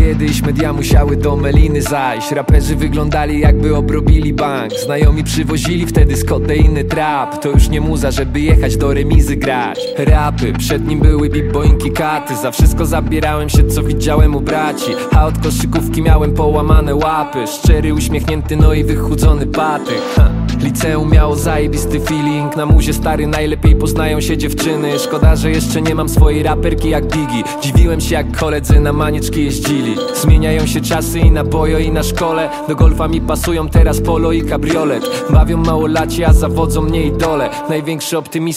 kiedyś media musiały do meliny zajść. Raperzy wyglądali jakby obrobili bank. Znajomi przywozili wtedy z kod inny trap. To już nie muza, żeby jechać do remizy grać. Rapy, przed nim były big-boinki katy. Za wszystko zabierałem się, co widziałem u braci. A od koszykówki miałem połamane łapy. Szczery, uśmiechnięty, no i wychudzony patyk. Liceum miało zajebisty feeling. Na muzie stary najlepiej poznają się dziewczyny. Szkoda, że jeszcze nie mam swojej raperki jak Biggie. Dziwiłem się jak koledzy na manieczki jeździli. Zmieniają się czasy i na bojo i na szkole. Do golfa mi pasują teraz polo i kabriolet. Bawią małolaci, a zawodzą mnie idole. Największy optymista